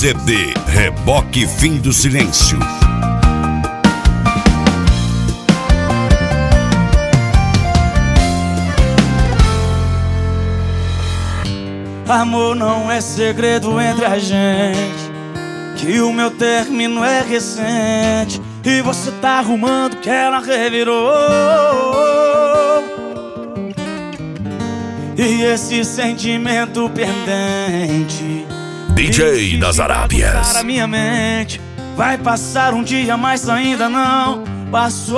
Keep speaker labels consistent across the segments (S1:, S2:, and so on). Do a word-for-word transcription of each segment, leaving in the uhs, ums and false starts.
S1: C D Reboque Fim do Silêncio.
S2: Amor não é segredo entre a gente, que o meu término é recente e você tá arrumando que ela revirou. E esse sentimento pendente,
S1: D J das Arábias.
S2: Para minha mente vai passar um dia, mas ainda não passou.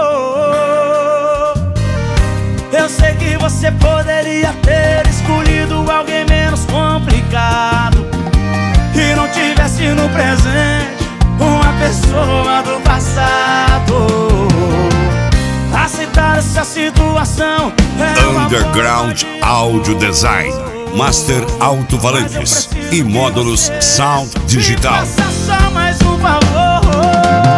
S2: Eu sei que você poderia ter escolhido alguém menos complicado e não tivesse no presente uma pessoa do passado. Aceitar essa situação é
S1: Underground Audio Design, Master Alto Valenques e módulos Sound Digital.
S2: Faça só mais um favor,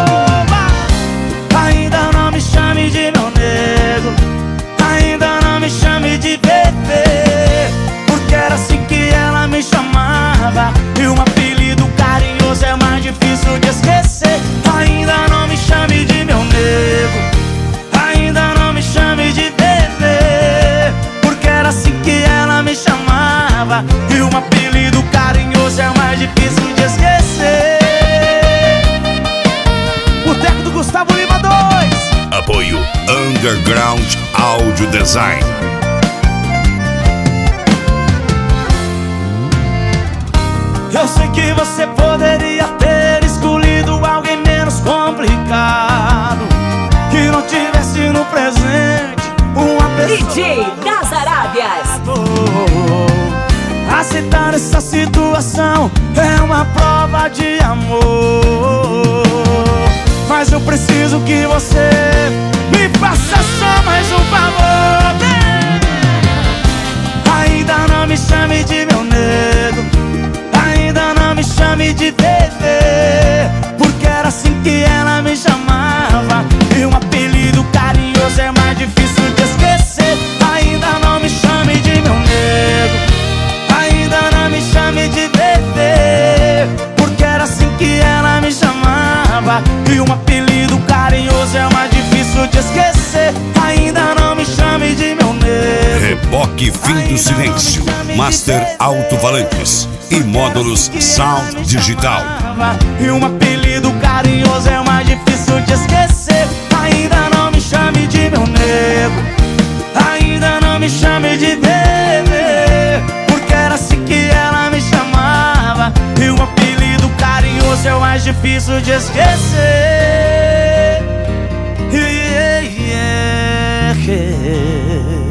S2: ainda não me chame de meu nego, ainda não me chame de bebê, porque era assim que ela me chamava e um apelido carinhoso é mais difícil de esquecer. Ainda não me chame de meu nego, ainda não me chame de bebê, porque era assim que ela me chamava e um apelido carinhoso é mais difícil de esquecer. Boteco do Gustavo Lima dois.
S1: Apoio Underground Audio Design.
S2: Eu sei que você poderia ter escolhido alguém menos complicado, que não tivesse no presente uma pessoa.
S3: D J das Arábias.
S2: Aceitar essa situação é uma prova de amor, mas eu preciso que você me faça só mais um favor. Ainda não me chame de meu nego, ainda não me chame de bebê, porque era assim que ela me chamava e um apelido carinhoso é mais difícil de esquecer. Ainda não me chame de meu nego, ainda não me chame de bebê, porque era assim que ela me chamava e um apelido carinhoso é mais difícil de esquecer. Ainda não me chame de meu nego,
S1: Reboque Fim do Silêncio, Master Alto Valenques e módulos Sound Digital.
S2: E um apelido carinhoso é mais difícil de esquecer. Ainda não me chame de meu nego, ainda não me chame de bebê, porque era assim que ela me chamava e um apelido carinhoso é o mais difícil de esquecer. Yeah, yeah, yeah.